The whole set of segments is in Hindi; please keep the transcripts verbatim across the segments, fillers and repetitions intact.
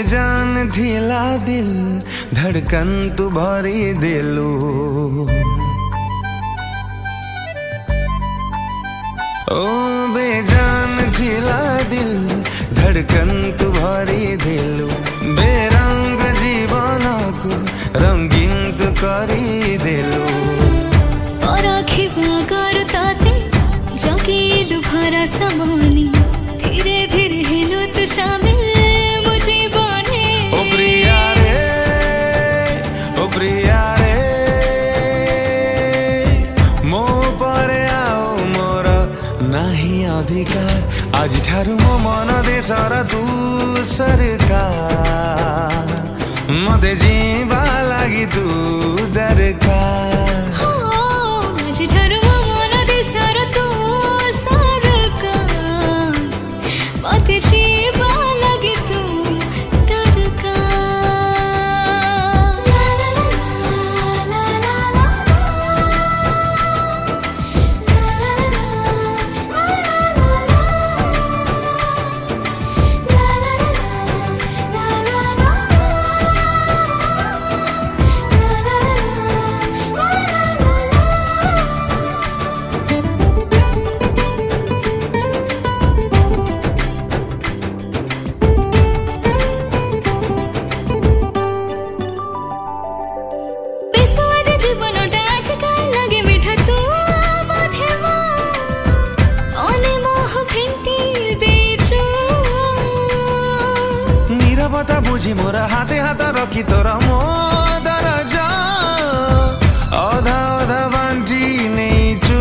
बेजान थिला दिल धड़कन तू भरी देलू। ओ बेजान थिला दिल धड़कन तू भरी देलू। बेरंग जीवन को रंगीन तू करी देलू। जगेलु भरा समानी धीरे धीरे हेलो तू शामिल मुझे बने। ओ प्रिया रे ओ प्रिया रे मो परे आओ मोर नाही अधिकार। आज ठारू मो मन देशर तू सरकार। मते जीवा लागि तू दरकार। आज ठारू मो मन देशर तू मते जीवा लागि तू दरकार। नीरवता बुझी मोर हाते हात रखी तोर मो दरजा अधा अधा बांटी नेचु।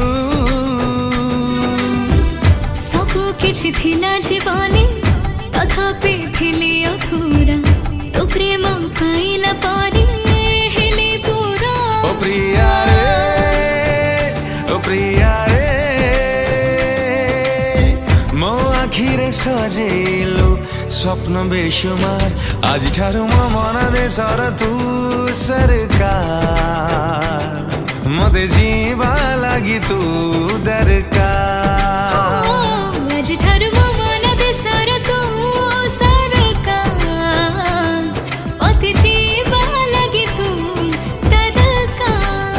सबु किछि थिला जीवनी तथापि थिली अधूरा। तो प्रेम पाइला परे हेले पूरा। ओ प्रिया रे ओ प्रिया रे मो आखिरे सजेलु स्वप्न बेशुमार। आज ठारू मो मन देशर तू सरकार। मते जीवा लागि तू दरकार। आज ठारू मो मन देशर तू सरकार। मते जीवा लागि तू दरकार।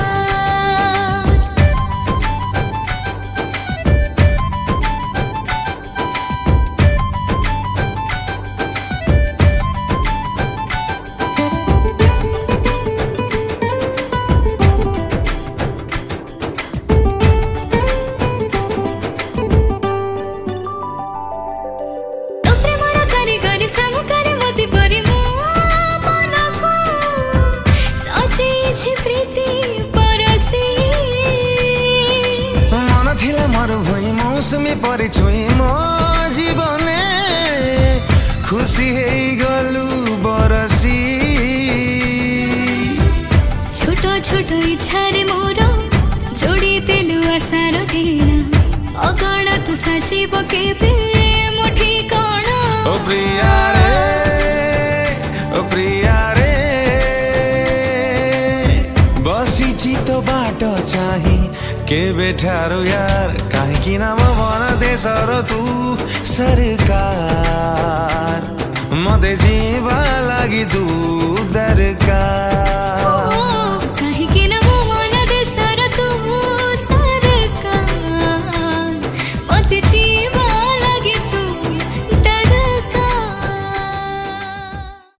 मन थिला मरुभूमि मौसमी परि छुई मो जीवने खुशी है गलु बरसी। छोटो छोटो इच्छा रे मोर जोड़ी देलु आशार ठेना। अगण तू साजिब केबे मुठी कण। ओ प्रिया रे ओ प्रिया रे बसिछि तो बाटो चाही केबे ठारू यार। काहेकि ना मो मन देशर तू सरकार। मते जीवा लागि तू